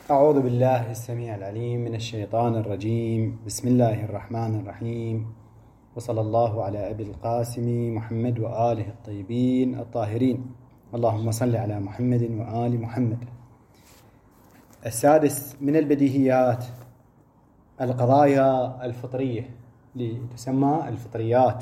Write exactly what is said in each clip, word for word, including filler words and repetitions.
أعوذ بالله السميع العليم من الشيطان الرجيم. بسم الله الرحمن الرحيم، وصلى الله على أبي القاسم محمد وآله الطيبين الطاهرين. اللهم صل على محمد وآل محمد. السادس من البديهيات القضايا الفطرية، لتسمى الفطريات.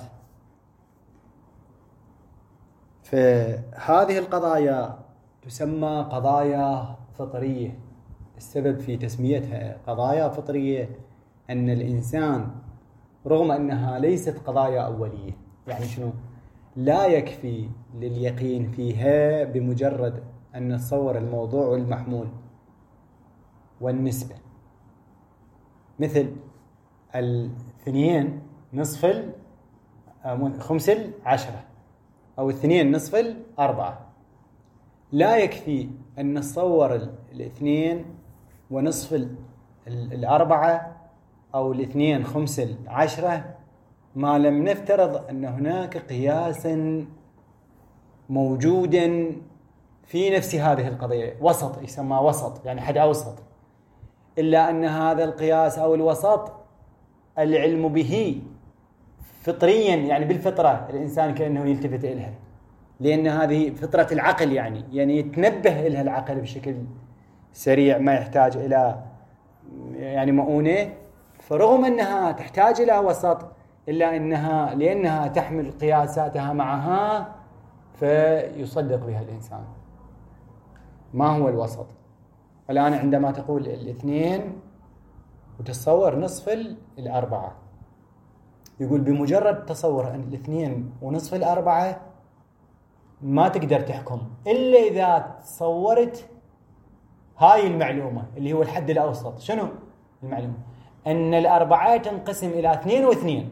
فهذه القضايا تسمى قضايا فطرية. السبب في تسميتها قضايا فطرية أن الإنسان رغم أنها ليست قضايا أولية، يعني شنو؟ لا يكفي لليقين فيها بمجرد أن نتصور الموضوع والمحمول والنسبة، مثل الاثنين نصف خمس العشرة أو الاثنين نصف الأربعة. لا يكفي أن نتصور الاثنين ونصف الأربعة أو الاثنين خمس العشرة ما لم نفترض أن هناك قياسا موجودا في نفس هذه القضية، وسط يسمى وسط، يعني حد أوسط، إلا أن هذا القياس أو الوسط العلم به فطريا، يعني بالفطرة الإنسان كأنه يلتفت إليها، لأن هذه فطرة العقل، يعني يعني يتنبه إلها العقل بشكل سريع، ما يحتاج إلى يعني مؤونة. فرغم أنها تحتاج إلى وسط، إلا أنها لأنها تحمل قياساتها معها فيصدق بها الإنسان. ما هو الوسط؟ الآن عندما تقول الاثنين وتصور نصف الأربعة، يقول بمجرد تصور أن الاثنين ونصف الأربعة ما تقدر تحكم إلا إذا تصورت هاي المعلومة اللي هو الحد الأوسط. شنو المعلومة؟ أن الأربعة تنقسم إلى اثنين واثنين،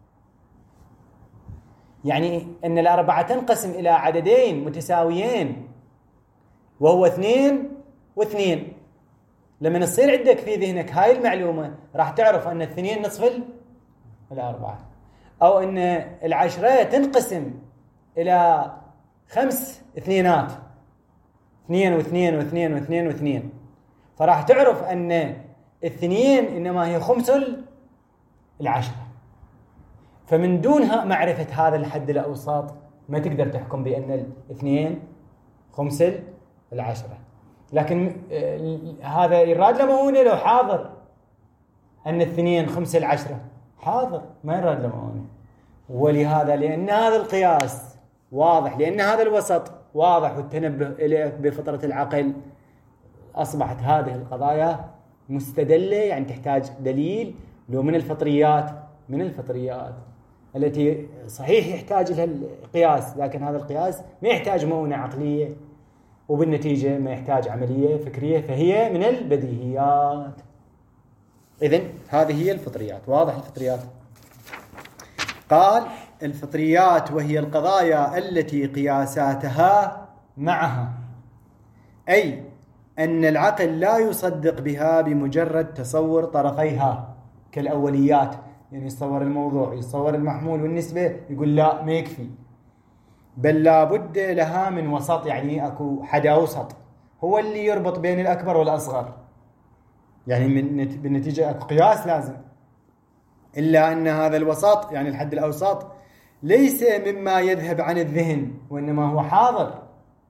يعني أن الأربعة تنقسم إلى عددين متساويين وهو اثنين واثنين. لما يصير عندك في ذهنك هاي المعلومة راح تعرف أن الاثنين نصف الأربعة، أو أن العشرة تنقسم إلى خمس اثنينات، اثنين واثنين واثنين واثنين واثنين، فراح تعرف أن اثنين إنما هي خمس العشرة. فمن دونها معرفة هذا الحد الأوسط ما تقدر تحكم بأن الاثنين خمس العشرة. لكن هذا يراد لمؤونة لو حاضر أن الاثنين خمس العشرة، حاضر ما يراد لمؤونة. ولهذا لأن هذا القياس واضح، لأن هذا الوسط واضح والتنبه إليه بفطرة العقل، أصبحت هذه القضايا مستدلة، يعني تحتاج دليل. لو من الفطريات من الفطريات التي صحيح يحتاج لها القياس، لكن هذا القياس ما يحتاج مؤونة عقلية، وبالنتيجة ما يحتاج عملية فكرية، فهي من البديهيات. إذن هذه هي الفطريات. واضح الفطريات؟ قال الفطريات وهي القضايا التي قياساتها معها، أي أن العقل لا يصدق بها بمجرد تصور طرفيها كالأوليات، يعني يصور الموضوع يصور المحمول والنسبة، يقول لا ما يكفي، بل لا بد لها من وسط، يعني أكو حد أوسط هو اللي يربط بين الأكبر والأصغر، يعني من بالنتيجة أكو قياس لازم. إلا أن هذا الوسط يعني الحد الأوسط ليس مما يذهب عن الذهن، وإنما هو حاضر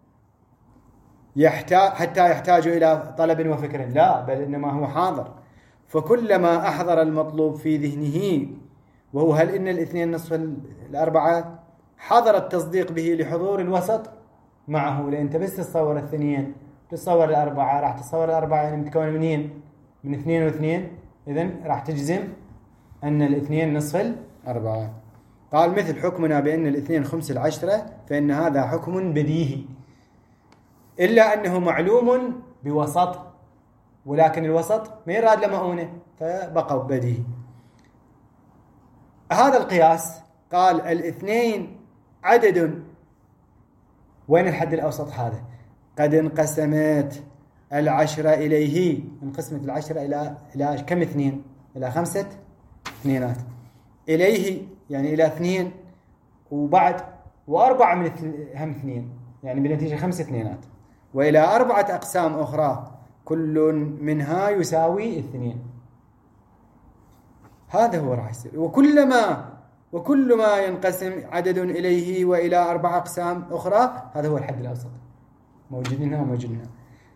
يحتاج حتى يحتاج إلى طلب وفكر، لا بل إنما هو حاضر. فكلما أحضر المطلوب في ذهنه، وهو هل إن الاثنين نصف الأربعة، حضر التصديق به لحضور الوسط معه. لأن أنت بس تصور الاثنين تصور الأربعة، راح تصور الأربعة يعني متكونة منين؟ من اثنين واثنين، إذن راح تجزم أن الاثنين نصف الأربعة. قال مثل حكمنا بأن الاثنين خمس العشرة، فإن هذا حكم بديهي، إلا أنه معلوم بوسط، ولكن الوسط ما يراد لمؤونة فبقى بديهي. هذا القياس قال الاثنين عدد، وين الحد الأوسط هذا؟ قد انقسمت العشرة إليه، انقسمت العشرة إلى إلى كم اثنين؟ إلى خمسة اثنينات. إليه يعني إلى اثنين وبعد وأربعة من هم اثنين، يعني بالنتيجة خمس اثنينات، وإلى أربعة أقسام أخرى كل منها يساوي اثنين. هذا هو راح يصير. وكلما وكل ما ينقسم عدد إليه وإلى أربع أقسام أخرى، هذا هو الحد الأوسط، موجود هنا وموجود هنا.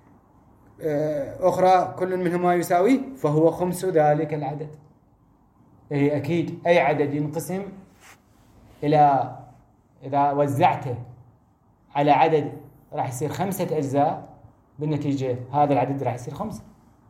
أخرى كل منهما يساوي، فهو خمس ذلك العدد. أي أكيد أي عدد ينقسم إلى، إذا وزعته على عدد راح يصير خمسة أجزاء، بالنتيجة هذا العدد راح يصير خمسة.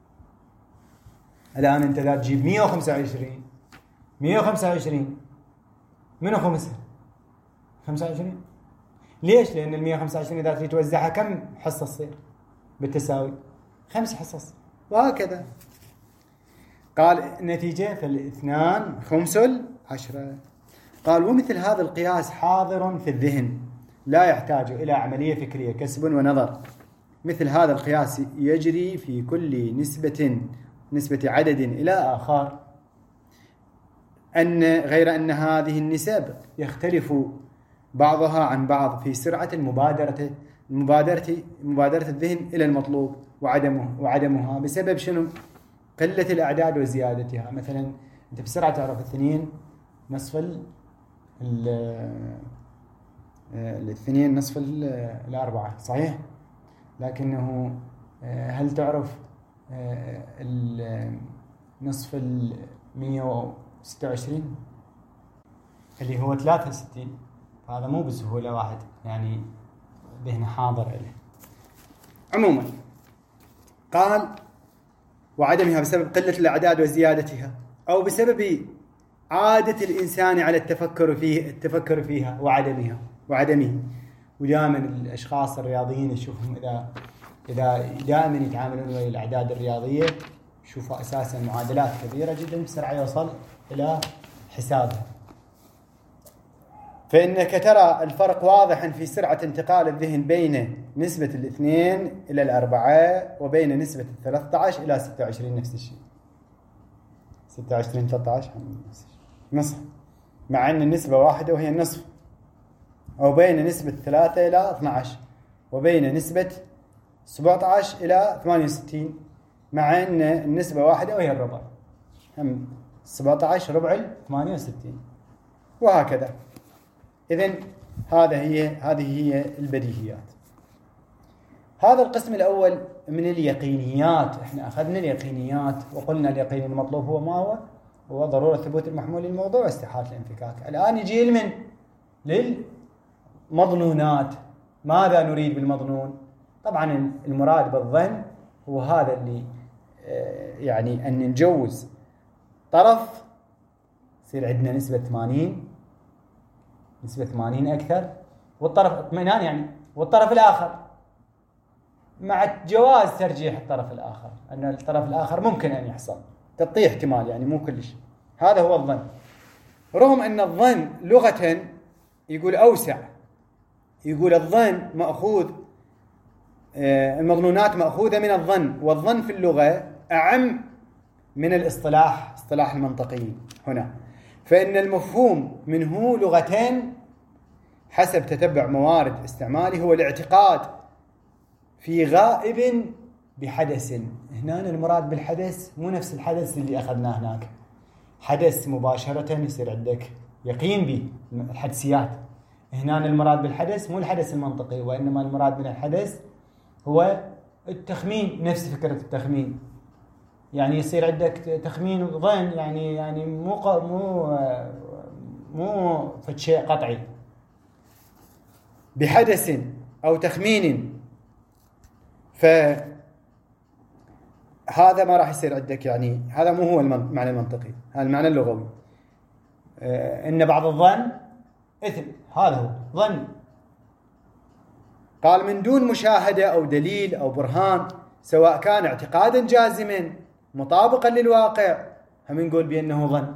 الآن أنت إذا تجيب مئة وخمسة وعشرين مئة وخمسة وعشرين منو خمسة؟ خمسة وعشرين. ليش؟ لأن المئة وخمسة وعشرين إذا تريد توزعها كم حصة تصير بالتساوي؟ خمس حصص، وهكذا. قال النتيجة فالاثنان خمس العشرة. قال ومثل هذا القياس حاضر في الذهن لا يحتاج إلى عملية فكرية كسب ونظر. مثل هذا القياس يجري في كل نسبة نسبة عدد إلى آخر، أن غير أن هذه النسب يختلف بعضها عن بعض في سرعة المبادرة مبادرة مبادرة الذهن إلى المطلوب وعدمه وعدمها بسبب شنو؟ قلة الأعداد وزيادتها. مثلا أنت بسرعة تعرف اثنين نصف ال الاثنين نصف الأربعة، صحيح؟ لكنه هل تعرف نصف المئة وستة وعشرين اللي هو ثلاثة وستين؟ هذا مو بسهولة واحد يعني ذهن حاضر إليه. عموما قال وعدمها بسبب قلة الأعداد وزيادتها، أو بسبب عادة الإنسان على التفكر فيه التفكر فيها وعدمها وعدمه. ودائما الأشخاص الرياضيين يشوفهم إذا إذا دائما يتعاملون ويا الأعداد الرياضية، يشوفوا أساسا معادلات كبيرة جدا بسرعة يوصل إلى حسابها. فإنك ترى الفرق واضحا في سرعة انتقال الذهن بين نسبة الاثنين إلى الأربعة وبين نسبة الثلاثة عشر إلى ستة وعشرين، نفس الشيء. ستة وعشرين ثلاثة عشر نصف، مع أن النسبة واحدة وهي النصف. أو بين نسبة ثلاثة إلى اثني عشر وبين نسبة سبعة عشر إلى ثمانية وستين، مع أن النسبة واحدة وهي الربع. هم سبعة عشر ربع ثمانية وستين، وهكذا. إذن هذا هي هذه هي البديهيات. هذا القسم الأول من اليقينيات. احنا أخذنا اليقينيات وقلنا اليقين المطلوب هو ما هو؟ هو ضرورة ثبوت المحمول للموضوع واستحالة الانفكاك. الآن يجي لمن؟ للمظنونات. ماذا نريد بالمظنون؟ طبعا المراد بالظن هو هذا اللي يعني أن نجوز طرف يصير عندنا نسبة ثمانين نسبة ثمانين أكثر، والطرف اطمئنان يعني، والطرف الآخر مع جواز ترجيح الطرف الآخر، أن الطرف الآخر ممكن أن يحصل تعطيه احتمال يعني مو كل شيء. هذا هو الظن. رغم أن الظن لغة يقول أوسع، يقول الظن مأخوذ، المظنونات مأخوذة من الظن، والظن في اللغة أعم من الاصطلاح، اصطلاح المنطقيين هنا. فإن المفهوم منه لغتين حسب تتبع موارد استعماله هو الاعتقاد في غائب بحدث. هنا المراد بالحدث مو نفس الحدث اللي أخذناه هناك، حدث مباشرة يصير عندك يقين به الحدسيات. هنا المراد بالحدث مو الحدث المنطقي، وإنما المراد من الحدث هو التخمين، نفس فكرة التخمين. يعني يصير عندك تخمين ظن، يعني يعني مو مو مو في شيء قطعي، بحدث أو تخمين. فهذا ما راح يصير عندك، يعني هذا مو هو المعنى المنطقي، هذا المعنى اللغوي. إن بعض الظن إثم، هذا هو ظن. قال من دون مشاهدة أو دليل أو برهان، سواء كان اعتقادا جازما مطابقا للواقع، هم نقول بأنه ظن،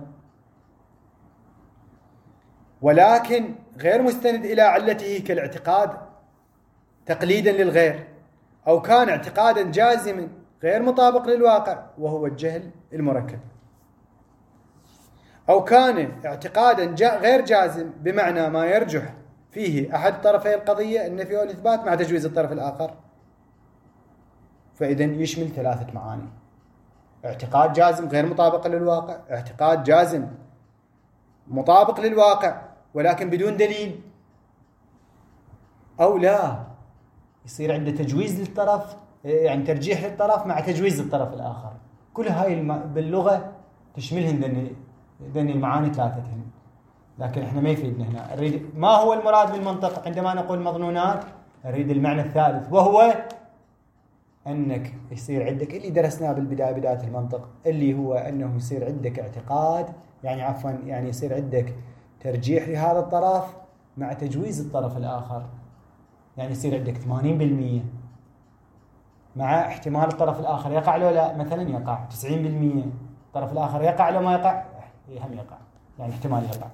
ولكن غير مستند إلى علته كالاعتقاد تقليدا للغير، أو كان اعتقادا جازما غير مطابق للواقع وهو الجهل المركب، أو كان اعتقادا جا غير جازم بمعنى ما يرجح فيه أحد طرفي القضية النفي والإثبات مع تجويز الطرف الآخر. فإذا يشمل ثلاثة معاني: اعتقاد جازم غير مطابق للواقع، اعتقاد جازم مطابق للواقع ولكن بدون دليل، أو لا يصير عنده تجويز للطرف، يعني ترجيح للطرف مع تجويز للطرف الآخر. كل هاي الم... باللغة تشملهن ذني ذني المعاني ثلاثتهن. لكن احنا ما يفيدنا هنا. نريد ما هو المراد بالمنطق عندما نقول مظنونات؟ نريد المعنى الثالث، وهو أنك يصير عندك اللي درسناه بالبداية بداية المنطق، اللي هو أنه يصير عندك اعتقاد، يعني عفوا يعني يصير عندك ترجيح لهذا الطرف مع تجويز الطرف الآخر. يعني يصير عندك ثمانين بالمئة مع احتمال الطرف الآخر يقع لو لا، مثلا يقع تسعين بالمئة، الطرف الآخر يقع لو ما يقع هم يقع، يعني احتمال يقع.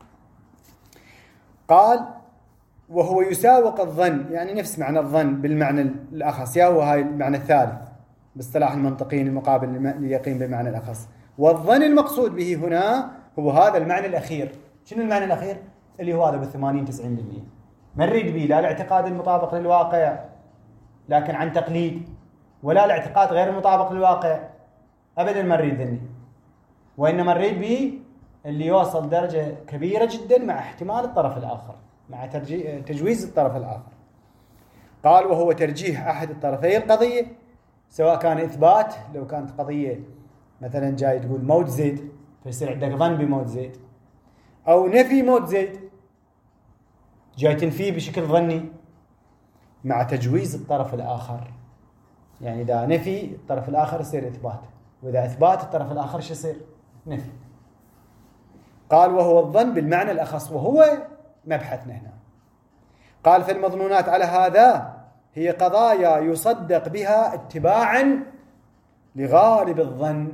قال وهو يساوق الظن، يعني نفس معنى الظن بالمعنى الأخص، يا هو هاي المعنى الثالث باصطلاح المنطقيين المقابل لليقين بالمعنى الأخص. والظن المقصود به هنا هو هذا المعنى الأخير. شنو المعنى الأخير؟ اللي هو هذا بالثمانين تسعين بالمئة. ما نريد به لا الاعتقاد المطابق للواقع لكن عن تقليد، ولا الاعتقاد غير المطابق للواقع أبدا ما نريد ذني، وإنما نريد به اللي يوصل درجة كبيرة جدا مع احتمال الطرف الآخر، مع تجويز الطرف الآخر. قال وهو ترجيح أحد الطرفي القضية، سواء كان إثبات، لو كانت قضية مثلا جاي تقول موت زيد فيصير عندك ظن بموت زيد، أو نفي موت زيد جاي تنفيه بشكل ظني مع تجويز الطرف الآخر. يعني إذا نفي الطرف الآخر يصير إثبات، وإذا إثبات الطرف الآخر شو يصير؟ نفي. قال وهو الظن بالمعنى الأخص، وهو مبحثنا هنا. قال فالمظنونات على هذا هي قضايا يصدق بها اتباعا لغالب الظن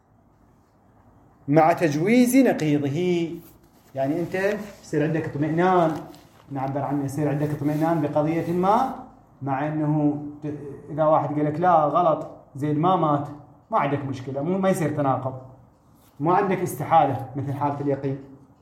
مع تجويز نقيضه. يعني أنت يصير عندك اطمئنان، نعبر عنه، يصير عندك اطمئنان بقضية ما، مع أنه إذا واحد قال لك لا غلط زيد ما مات، ما عندك مشكلة، مو ما يصير تناقض، ما عندك استحالة مثل حالة اليقين.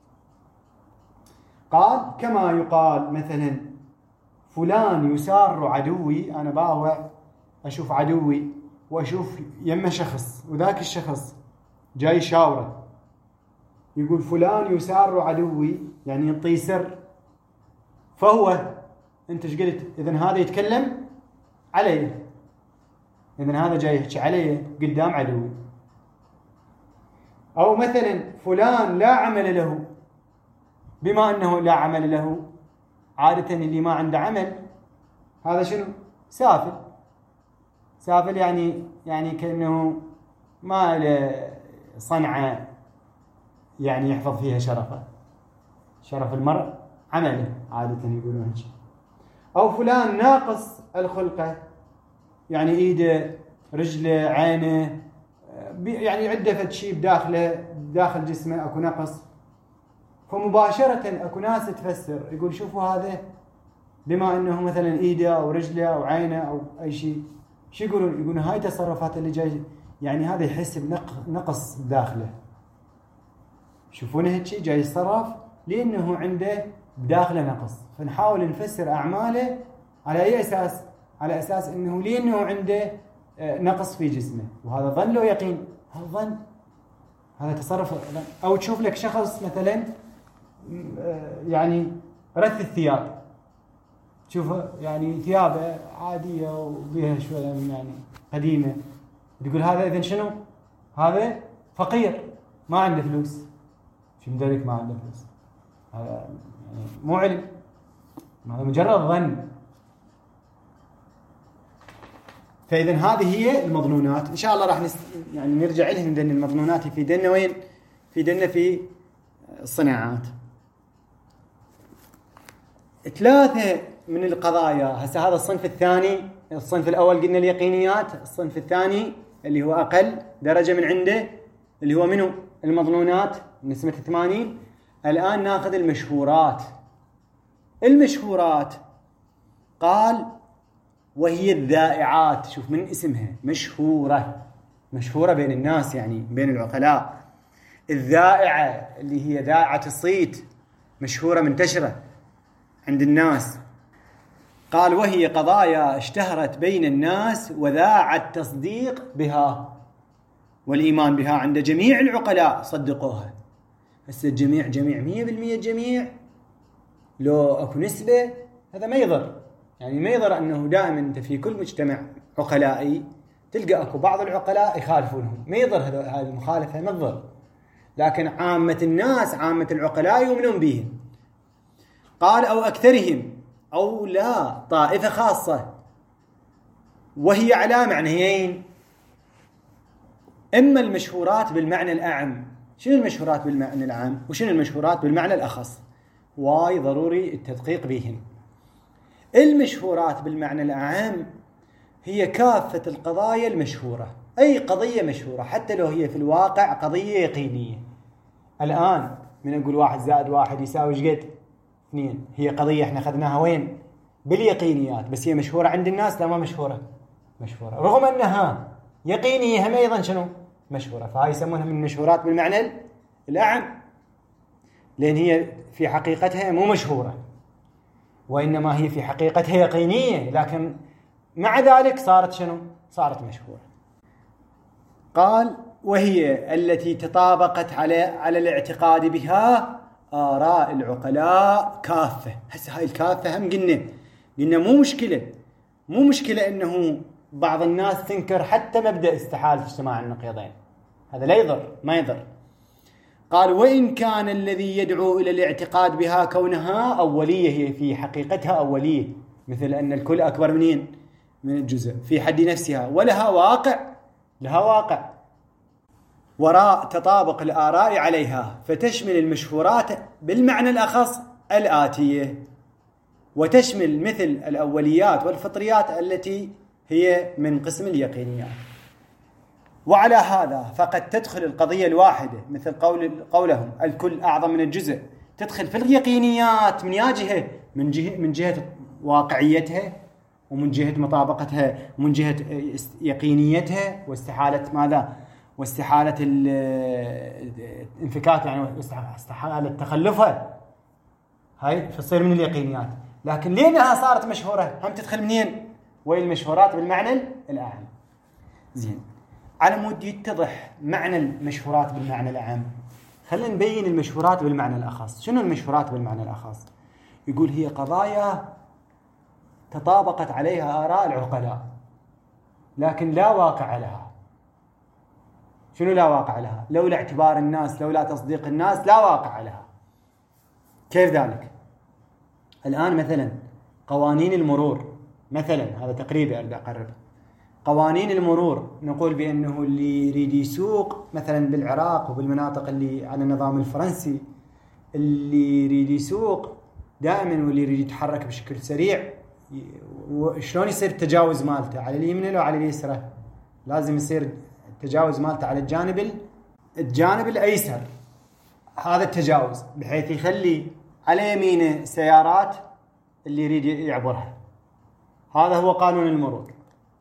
قال كما يقال مثلا فلان يسار عدوي، أنا باوع أشوف عدوي وأشوف يمه شخص وذاك الشخص جاي شاوره، يقول فلان يسار عدوي، يعني ينطي سر، فهو أنت ايش قلت؟ إذن هذا يتكلم علي، إذن هذا جاي يحكي علي قدام عدوي. أو مثلا فلان لا عمل له، بما أنه لا عمل له، عادة اللي ما عنده عمل هذا شنو؟ سافل. سافل يعني يعني كأنه ما له صنعة يعني يحفظ فيها شرفه، شرف المرء عمله عادة يقولون هيك. أو فلان ناقص الخلقة، يعني إيده رجله عينه، يعني عنده فد شيء بداخله داخل جسمه أكو نقص، فمباشرة أكو ناس تفسر يقول شوفوا هذا بما أنه مثلا إيده أو رجله أو عينه أو أي شيء، شو يقولون؟ يقولون هاي تصرفات اللي جاي، يعني هذا يحس بنقص بداخله، شوفونه هيك جاي يتصرف لأنه عنده بداخله نقص، فنحاول نفسر أعماله على أي أساس؟ على أساس أنه لأنه عنده نقص في جسمه، وهذا ظن له يقين، هذا ظن، هذا تصرف. أو تشوف لك شخص مثلا يعني رث الثياب، تشوفه يعني ثيابه عادية وبيها شوية يعني قديمة، تقول هذا إذن شنو؟ هذا فقير ما عنده فلوس. شو مدرك ما عنده فلوس؟ هذا يعني مو علم، هذا مجرد ظن. فإذن هذه هي المظنونات. إن شاء الله راح نست... يعني نرجع لهم، لأن المظنونات في دنا وين؟ في دنا في الصناعات. ثلاثة من القضايا. هسه هذا الصنف الثاني. الصنف الأول قلنا اليقينيات، الصنف الثاني اللي هو أقل درجة من عنده اللي هو منه المظنونات نسبة ثمانين. الآن ناخذ المشهورات. المشهورات قال وهي الذائعات. شوف من اسمها مشهورة، مشهورة بين الناس يعني بين العقلاء. الذائعة اللي هي ذائعة الصيت، مشهورة منتشرة عند الناس. قال وهي قضايا اشتهرت بين الناس وذاع التصديق بها والإيمان بها عند جميع العقلاء صدقوها. هسه الجميع جميع مية بالمية جميع لو أكو نسبة هذا ما يضر، يعني ما يضر أنه دائما أنت في كل مجتمع عقلائي تلقى أكو بعض العقلاء يخالفونهم، ما يضر هذه المخالفة ما تضر، لكن عامة الناس عامة العقلاء يؤمنون بهم. قال أو أكثرهم أو لا طائفة خاصة، وهي على معنيين: إما المشهورات بالمعنى الأعم. شنو المشهورات بالمعنى العام وشنو المشهورات بالمعنى الأخص؟ واي ضروري التدقيق بهن. المشهورات بالمعنى الأعام هي كافة القضايا المشهورة، أي قضية مشهورة حتى لو هي في الواقع قضية يقينية. الآن من أقول واحد زائد واحد يساوي شقد اثنين، هي قضية احنا أخذناها وين؟ باليقينيات، بس هي مشهورة عند الناس لا ما مشهورة؟ مشهورة، رغم أنها يقينية هم أيضا شنو؟ مشهورة. فهاي يسمونها من المشهورات بالمعنى الأعم، لأن هي في حقيقتها مو مشهورة، وإنما هي في حقيقتها يقينية، لكن مع ذلك صارت شنو؟ صارت مشهورة. قال وهي التي تطابقت على على الاعتقاد بها آراء العقلاء كافة. هسه هاي الكافة هم قلنا قلنا مو مشكلة مو مشكلة إنه بعض الناس تنكر حتى مبدأ استحالة اجتماع النقيضين، هذا لا يضر ما يضر. قال وإن كان الذي يدعو إلى الاعتقاد بها كونها أولية، هي في حقيقتها أولية، مثل أن الكل أكبر منين؟ من الجزء في حد نفسها، ولها واقع لها واقع وراء تطابق الآراء عليها، فتشمل المشهورات بالمعنى الأخص الآتية، وتشمل مثل الأوليات والفطريات التي هي من قسم اليقينيات. وعلى هذا فقد تدخل القضية الواحدة مثل قول قولهم الكل أعظم من الجزء، تدخل في اليقينيات من جهة من جهة من جهة واقعيتها، ومن جهة مطابقتها، ومن جهة يقينيتها، واستحالة ماذا؟ واستحالة الانفكاك، يعني استحالة تخلفها، هاي تصير من اليقينيات. لكن لأنها صارت مشهورة هم تدخل منين؟ وين المشهورات بالمعنى الأعم. زين، على مود يتضح معنى المشهورات بالمعنى الأعم، خلينا نبين المشهورات بالمعنى الأخص. شنو المشهورات بالمعنى الأخص؟ يقول هي قضايا تطابقت عليها آراء العقلاء لكن لا واقع لها. شنو لا واقع لها؟ لولا اعتبار الناس، لولا تصديق الناس لا واقع لها. كيف ذلك؟ الآن مثلا قوانين المرور، مثلا هذا تقريبا أريد أقرب، قوانين المرور نقول بأنه اللي يريد يسوق مثلا بالعراق وبالمناطق اللي على النظام الفرنسي، اللي يريد يسوق دائما واللي يريد يتحرك بشكل سريع، شلون يصير التجاوز مالته؟ على اليمين أو على اليسرى؟ لازم يصير التجاوز مالته على الجانب الجانب الأيسر، هذا التجاوز بحيث يخلي على يمينه سيارات اللي يريد يعبرها. هذا هو قانون المرور.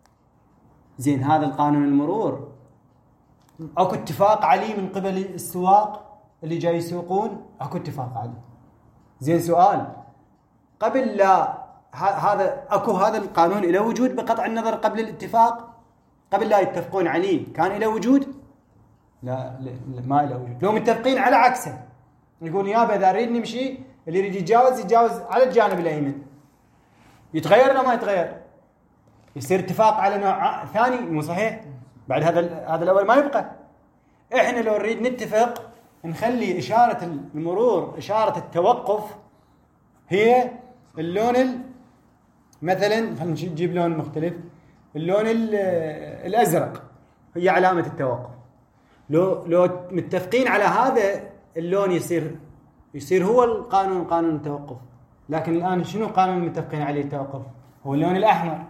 زين، هذا القانون المرور اكو اتفاق عليه من قبل السواق اللي جاي يسوقون؟ اكو اتفاق عليه. زين، سؤال، قبل لا هذا اكو هذا القانون له وجود بقطع النظر قبل الاتفاق؟ قبل لا يتفقون عليه كان له وجود؟ لا, لا ما له وجود. لو متفقين على عكسه، يقول يابا اذا اريد نمشي اللي يريد يتجاوز يتجاوز على الجانب الايمن، يتغير ولا ما يتغير؟ يصير اتفاق على نوع ثاني، مو صحيح؟ بعد هذا هذا الاول ما يبقى. احنا لو نريد نتفق نخلي اشاره المرور اشاره التوقف هي اللون ال... مثلا خلينا نجيب لون مختلف، اللون الازرق هي علامه التوقف. لو لو متفقين على هذا اللون يصير يصير هو القانون قانون التوقف. لكن الان شنو القانون المتفقين عليه التوقف؟ هو اللون الاحمر.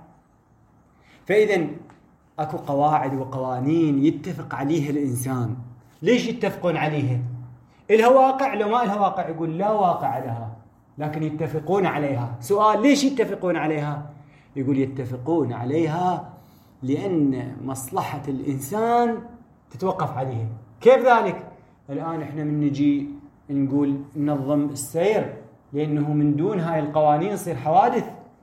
فاذا اكو قواعد وقوانين يتفق عليها الانسان. ليش يتفقون عليها؟ إلها واقع؟ لو ما إلها واقع يقول لا واقع لها، لكن يتفقون عليها. سؤال، ليش يتفقون عليها؟ يقول يتفقون عليها لأن مصلحة الإنسان تتوقف عليها. كيف ذلك؟ الآن إحنا من نجي نقول ننظم السير، لأنه من دون هاي القوانين يصير حوادث.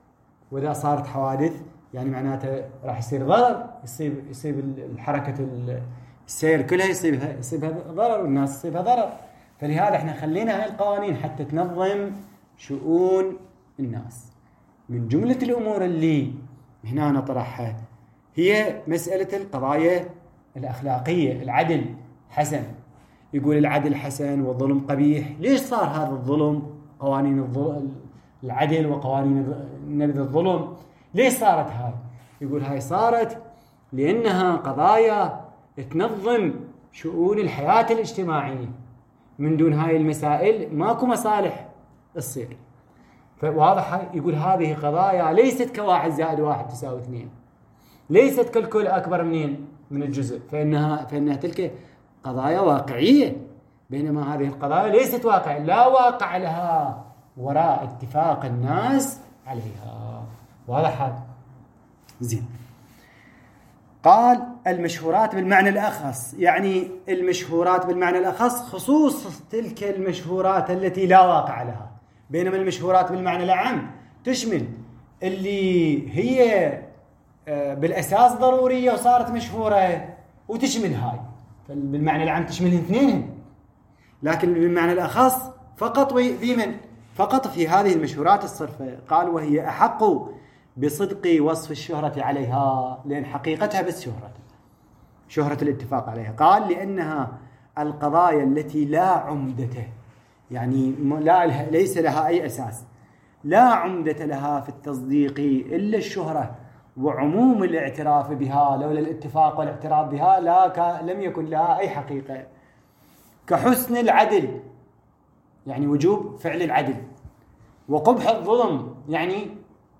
وإذا صارت حوادث يعني معناته راح يصير ضرر، يصيب يصيب الحركة السير كلها يصيبها يصيبها ضرر والناس يصيبها ضرر. فلهذا احنا خلينا هاي القوانين حتى تنظم شؤون الناس. من جملة الأمور اللي هنا نطرحها هي مسألة القضايا الأخلاقية. العدل حسن، يقول العدل حسن والظلم قبيح. ليش صار هذا الظلم؟ قوانين العدل وقوانين نبذ الظلم ليش صارت هاي؟ يقول هاي صارت لأنها قضايا تنظم شؤون الحياة الاجتماعية. من دون هاي المسائل ماكو مصالح تصير. فواضح هاي. يقول هذه قضايا ليست كواحد زائد واحد تساوي اثنين، ليست كالكل أكبر منين من الجزء، فإنها فإنها تلك قضايا واقعية، بينما هذه القضايا ليست واقع، لا واقع لها وراء اتفاق الناس عليها. واضح هذا؟ زين. قال المشهورات بالمعنى الأخص، يعني المشهورات بالمعنى الأخص خصوص تلك المشهورات التي لا واقع لها، بينما المشهورات بالمعنى الأعم تشمل اللي هي بالأساس ضرورية وصارت مشهورة، وتشمل هاي. بالمعنى العام تشمل اثنين، لكن بالمعنى الأخص فقط في من فقط في هذه المشهورات الصرفة. قال وهي أحق بصدق وصف الشهرة عليها، لأن حقيقتها بس شهرة شهرة الاتفاق عليها. قال لأنها القضايا التي لا عمدة، يعني لا ليس لها أي أساس، لا عمدة لها في التصديق إلا الشهرة وعموم الاعتراف بها. لولا الاتفاق والاعتراف بها لا لم يكن لها أي حقيقة. كحسن العدل، يعني وجوب فعل العدل، وقبح الظلم، يعني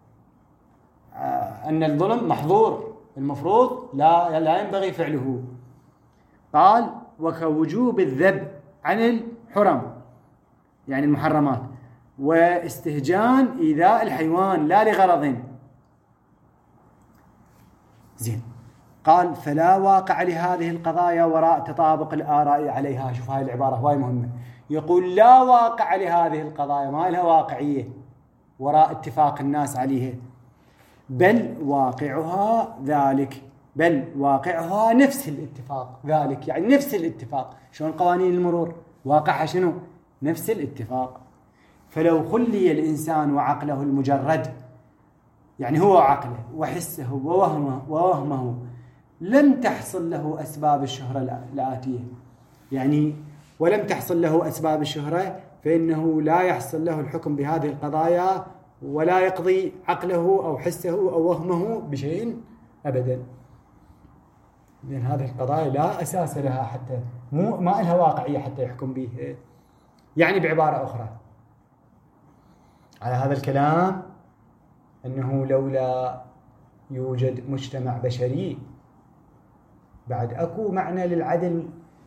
أن الظلم محظور المفروض لا لا ينبغي فعله. قال وكوجوب الذب عن الحرم، يعني المحرمات، واستهجان إيذاء الحيوان لا لغرض. زين. قال فلا واقع لهذه القضايا وراء تطابق الآراء عليها. شوف هاي العبارة هواي مهمة. يقول لا واقع لهذه القضايا، ما لها واقعية وراء اتفاق الناس عليها، بل واقعها ذلك، بل واقعها نفس الاتفاق ذلك، يعني نفس الاتفاق. شلون قوانين المرور واقعها شنو؟ نفس الاتفاق. فلو خلي الإنسان وعقله المجرد، يعني هو عقله وحسه ووهمه, ووهمه لم تحصل له أسباب الشهرة الآتية، يعني ولم تحصل له أسباب الشهرة، فإنه لا يحصل له الحكم بهذه القضايا، ولا يقضي عقله أو حسه أو وهمه بشيء أبدا، لأن هذه القضايا لا أساس لها، حتى مو ما لها واقعية حتى يحكم به. يعني بعبارة أخرى على هذا الكلام أنه لولا يوجد مجتمع بشري بعد أكو معنى للعدل،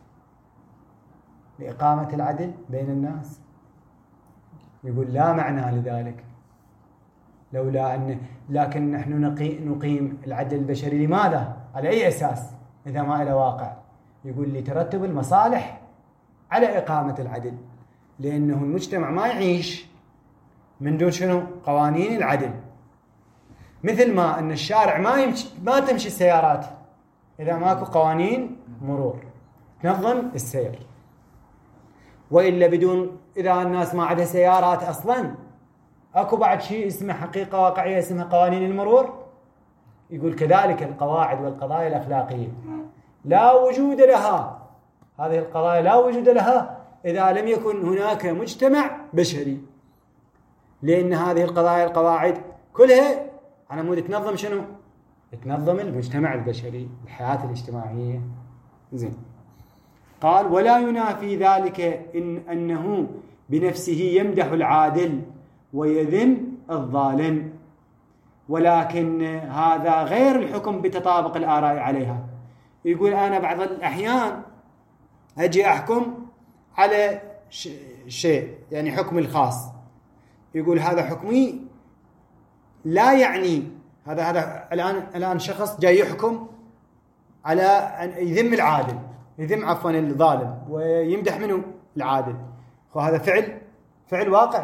لإقامة العدل بين الناس. يقول لا معنى لذلك لولا أن، لكن نحن نقيم العدل البشري لماذا؟ على أي أساس إذا ما له واقع؟ يقول لترتب المصالح على إقامة العدل، لأنه المجتمع ما يعيش من دون شنو؟ قوانين العدل. مثل ما أن الشارع ما يمشي ما تمشي السيارات إذا ماكو قوانين مرور تنظم السير، وإلا بدون، إذا الناس ما عندها سيارات أصلاً أكو بعد شيء اسمه حقيقة واقعية اسمها قوانين المرور. يقول كذلك القواعد والقضايا الأخلاقية لا وجود لها، هذه القضايا لا وجود لها إذا لم يكن هناك مجتمع بشري، لأن هذه القضايا القواعد كلها على مود تنظم شنو؟ تنظم المجتمع البشري، الحياة الاجتماعية. زين. قال ولا ينافي ذلك إن أنه بنفسه يمدح العادل ويذم الظالم، ولكن هذا غير الحكم بتطابق الآراء عليها. يقول أنا بعض الأحيان أجي أحكم على شيء، يعني حكمي الخاص، يقول هذا حكمي لا يعني هذا هذا الآن الآن شخص جاي يحكم على أن يذم العادل، يذم عفوا الظالم ويمدح منه العادل، وهذا فعل فعل واقعي،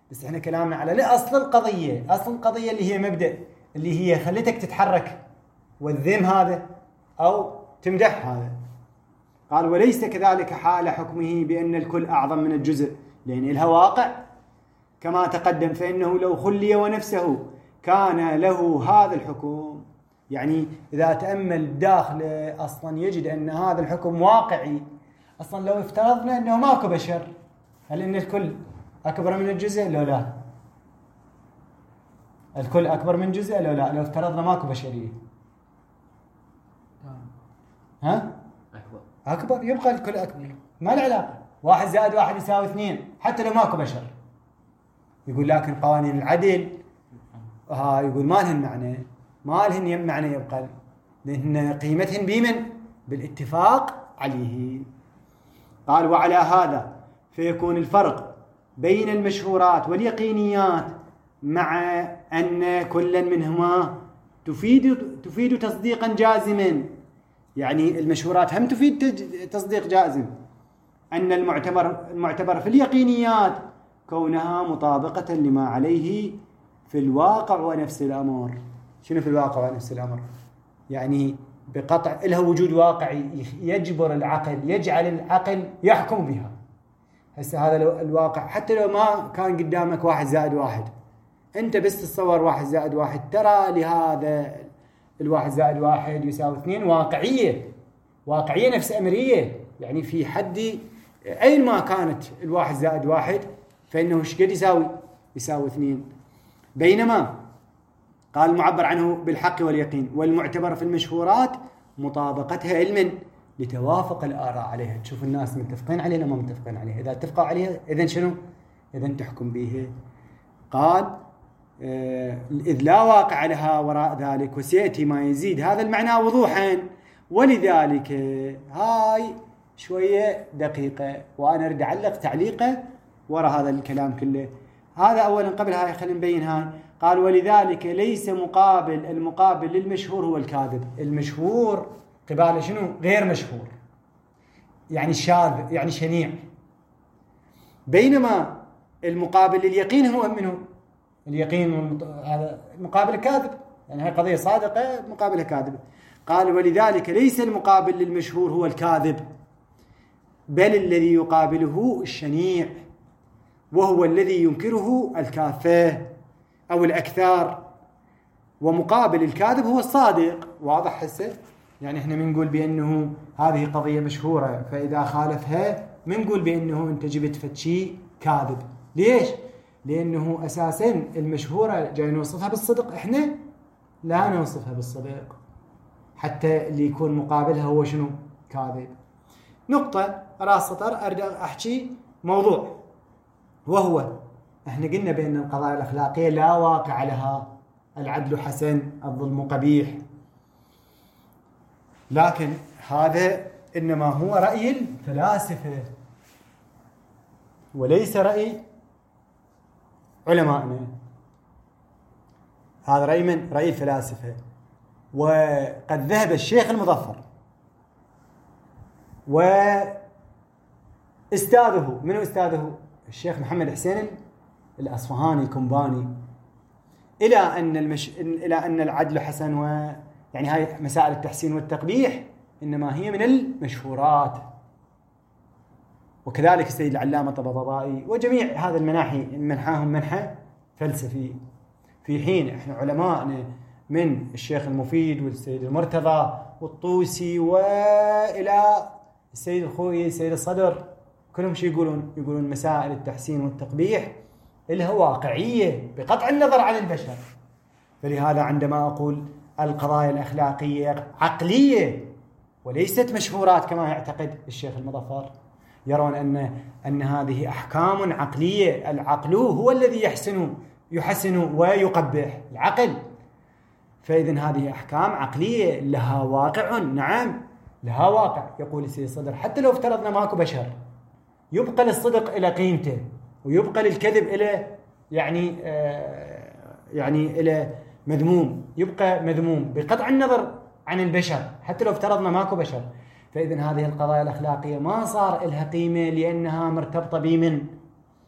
بس احنا كلامنا على أصل القضية، أصل القضية اللي هي مبدأ، اللي هي خلتك تتحرك والذم هذا أو تمدح هذا. قال وليس كذلك حال حكمه بأن الكل أعظم من الجزء، لأن لها واقع كما تقدم، فإنه لو خلي ونفسه كان له هذا الحكم. يعني إذا تأمل داخله أصلا يجد أن هذا الحكم واقعي. أصلا لو افترضنا أنه ماكو بشر، هل أن الكل أكبر من الجزء؟ لو لا، الكل أكبر من جزء لو لا، لو افترضنا ماكو بشرية ها؟ أكبر، يبقى الكل أكبر، ما له علاقة. واحد زائد واحد يساوي اثنين حتى لو ماكو بشر. يقول لكن قوانين العدل ها يقول ما لهن معنى، ما لهن معنى يبقى، لأن قيمتهن بمن؟ بالاتفاق عليه. قال وعلى هذا فيكون الفرق بين المشهورات واليقينيات مع أن كل منهما تفيد تفيد تصديقا جازما. يعني المشهورات هم تفيد تصديق جازم. أن المعتبر المعتبر في اليقينيات كونها مطابقة لما عليه في الواقع ونفس الأمر. شنو في الواقع ونفس الأمر؟ يعني بقطع لها وجود واقعي يجبر العقل، يجعل العقل يحكم بها. هسه هذا الواقع حتى لو ما كان قدامك واحد زائد واحد، أنت بس تتصور واحد زائد واحد، ترى لهذا الواحد زائد واحد يساوي اثنين واقعية، واقعية نفس أمرية. يعني في حد أين ما كانت الواحد زائد واحد فإنه ايش قد يساوي؟ يساوي اثنين. بينما قال المعبر عنه بالحق واليقين والمعتبر في المشهورات مطابقتها علما لتوافق الآراء عليها. تشوف الناس متفقين عليها ولا ما متفقين عليها، إذا اتفقوا عليها إذن شنو؟ إذن تحكم به. قال آه إذ لا واقع لها وراء ذلك، وسيأتي ما يزيد هذا المعنى وضوحا. ولذلك هاي شوية دقيقة وأنا أريد أعلق تعليقة وراء هذا الكلام كله. هذا أولا قبل هاي خلينا نبين هاي. قال ولذلك ليس مقابل المقابل للمشهور هو الكاذب. المشهور قباله شنو؟ غير مشهور، يعني شاذ، يعني شنيع. بينما المقابل لليقين هو منه اليقين، هذا مقابل الكاذب، يعني هاي قضية صادقة مقابلها كاذبة. قال ولذلك ليس المقابل للمشهور هو الكاذب، بل الذي يقابله الشنيع، وهو الذي ينكره الكافة أو الأكثر. ومقابل الكاذب هو الصادق. واضح هسه؟ يعني احنا بنقول بأنه هذه قضية مشهورة، فإذا خالفها بنقول بأنه أنت جبت فتشي كاذب. ليش؟ لأنه أساسا المشهورة جاي نوصفها بالصدق، احنا لا نوصفها بالصدق، حتى اللي يكون مقابلها هو شنو؟ كاذب. نقطة راس سطر أريد أحكي موضوع، وهو احنا قلنا بأن القضايا الأخلاقية لا واقع لها، العدل حسن الظلم قبيح، لكن هذا إنما هو رأي الفلاسفة وليس رأي علمائنا. هذا رأي من؟ رأي الفلاسفة. وقد ذهب الشيخ المظفر وأستاذه، من أستاذه؟ الشيخ محمد حسين الأصفهاني الكنباني، إلى أن المش... إلى أن العدل حسن، و يعني هاي مسائل التحسين والتقبيح إنما هي من المشهورات. وكذلك السيد العلامة الطبطبائي وجميع هذا المناحي منحاهم منحى فلسفي، في حين إحنا علماءنا من الشيخ المفيد والسيد المرتضى والطوسي وإلى السيد الخوئي السيد الصدر كلهم شي يقولون؟ يقولون مسائل التحسين والتقبيح لها واقعية بقطع النظر عن البشر. فلهذا عندما أقول القضايا الأخلاقية عقلية وليست مشهورات كما يعتقد الشيخ المظفر، يرون أن أن هذه أحكام عقلية، العقل هو الذي يحسن يحسن ويقبح، العقل. فإذن هذه أحكام عقلية لها واقع، نعم لها واقع. يقول السيد الصدر حتى لو افترضنا ماكو بشر يبقى للصدق إلى قيمته، ويبقى للكذب إلى يعني آه يعني إلى مذموم، يبقى مذموم بقطع النظر عن البشر حتى لو افترضنا ماكو بشر. فإذن هذه القضايا الأخلاقية ما صار لها قيمة لأنها مرتبطة بمن؟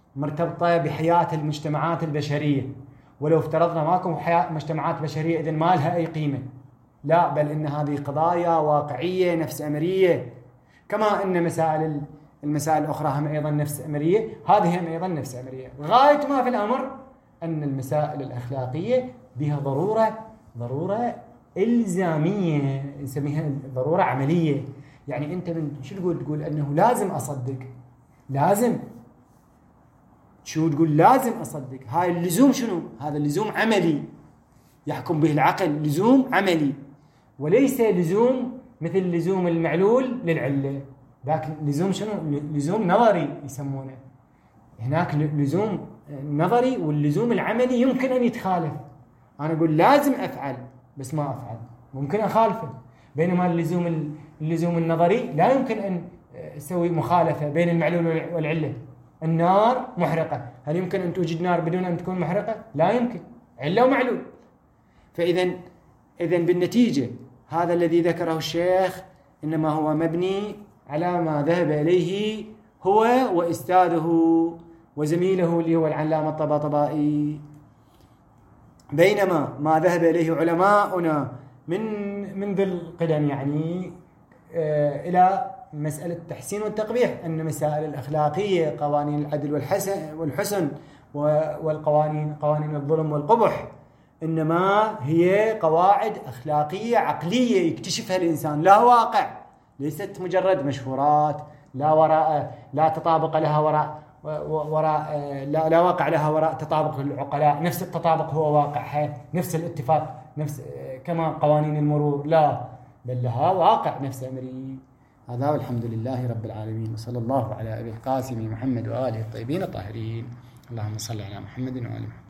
مرتبطة بحياة المجتمعات البشرية، ولو افترضنا ماكو حياة مجتمعات بشرية إذن ما لها أي قيمة. لا، بل إن هذه قضايا واقعية نفس أمرية، كما أن مسائل المسائل الأخرى هم أيضا نفس أمرية، هذه هم أيضا نفس أمرية. غاية ما في الأمر أن المسائل الأخلاقية بها ضرورة ضرورة إلزامية، نسميها ضرورة عملية. يعني أنت من شو تقول؟ تقول أنه لازم أصدق، لازم شو تقول؟ لازم أصدق. هاي اللزوم شنو؟ هذا اللزوم عملي يحكم به العقل، لزوم عملي، وليس لزوم مثل لزوم المعلول للعلة. ذاك لزوم شنو؟ لزوم نظري يسمونه. هناك لزوم نظري، واللزوم العملي يمكن أن يتخالف. أنا أقول لازم أفعل بس ما أفعل، ممكن أخالفه. بينما اللزوم اللزوم النظري لا يمكن أن أسوي مخالفة بين المعلول والعلة. النار محرقة، هل يمكن أن توجد نار بدون أن تكون محرقة؟ لا يمكن، علة ومعلول. فإذا إذن بالنتيجة هذا الذي ذكره الشيخ إنما هو مبني على ما ذهب إليه هو وأستاذه وزميله اللي هو العلامة الطباطبائي، بينما ما ذهب إليه علماؤنا من منذ القدم يعني آه إلى مسألة التحسين والتقبيح، أن مسائل الأخلاقية، قوانين العدل والحسن والحسن والقوانين قوانين الظلم والقبح، إنما هي قواعد أخلاقية عقلية يكتشفها الإنسان، لا واقع، ليست مجرد مشهورات لا وراء لا تطابق لها وراء وراء لا, لا واقع لها وراء تطابق العقلاء. نفس التطابق هو واقعها، نفس الاتفاق، نفس كما قوانين المرور، لا بل لها واقع نفس أمري. هذا والحمد لله رب العالمين، وصلى الله على أبي القاسم محمد وآله الطيبين الطاهرين. اللهم صل على محمد وآل محمد.